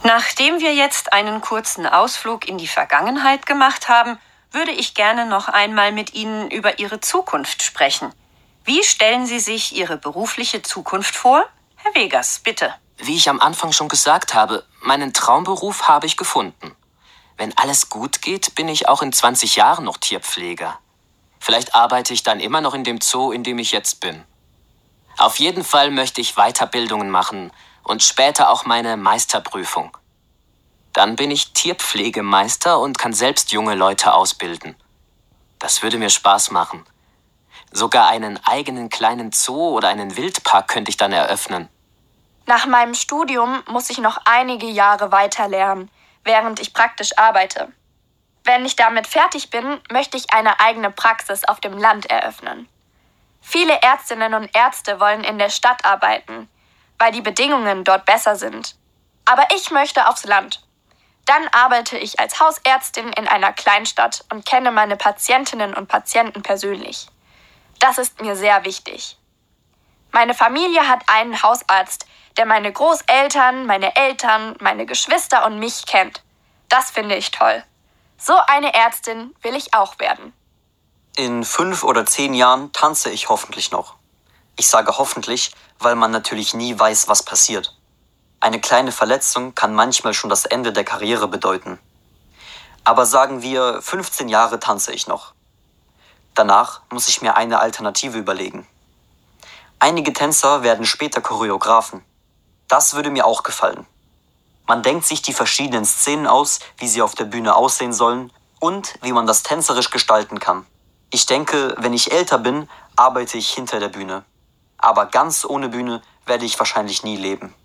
Nachdem wir jetzt einen kurzen Ausflug in die Vergangenheit gemacht haben, würde ich gerne noch einmal mit Ihnen über Ihre Zukunft sprechen. Wie stellen Sie sich Ihre berufliche Zukunft vor? Herr Vegas, bitte. Wie ich am Anfang schon gesagt habe, meinen Traumberuf habe ich gefunden. Wenn alles gut geht, bin ich auch in 20 Jahren noch Tierpfleger. Vielleicht arbeite ich dann immer noch in dem Zoo, in dem ich jetzt bin. Auf jeden Fall möchte ich Weiterbildungen machen und später auch meine Meisterprüfung. Dann bin ich Tierpflegemeister und kann selbst junge Leute ausbilden. Das würde mir Spaß machen. Sogar einen eigenen kleinen Zoo oder einen Wildpark könnte ich dann eröffnen. Nach meinem Studium muss ich noch einige Jahre weiter lernen, während ich praktisch arbeite. Wenn ich damit fertig bin, möchte ich eine eigene Praxis auf dem Land eröffnen. Viele Ärztinnen und Ärzte wollen in der Stadt arbeiten, weil die Bedingungen dort besser sind. Aber ich möchte aufs Land. Dann arbeite ich als Hausärztin in einer Kleinstadt und kenne meine Patientinnen und Patienten persönlich. Das ist mir sehr wichtig. Meine Familie hat einen Hausarzt, der meine Großeltern, meine Eltern, meine Geschwister und mich kennt. Das finde ich toll. So eine Ärztin will ich auch werden. In 5 oder 10 Jahren tanze ich hoffentlich noch. Ich sage hoffentlich, weil man natürlich nie weiß, was passiert. Eine kleine Verletzung kann manchmal schon das Ende der Karriere bedeuten. Aber sagen wir, 15 Jahre tanze ich noch. Danach muss ich mir eine Alternative überlegen. Einige Tänzer werden später Choreografen. Das würde mir auch gefallen. Man denkt sich die verschiedenen Szenen aus, wie sie auf der Bühne aussehen sollen und wie man das tänzerisch gestalten kann. Ich denke, wenn ich älter bin, arbeite ich hinter der Bühne. Aber ganz ohne Bühne werde ich wahrscheinlich nie leben.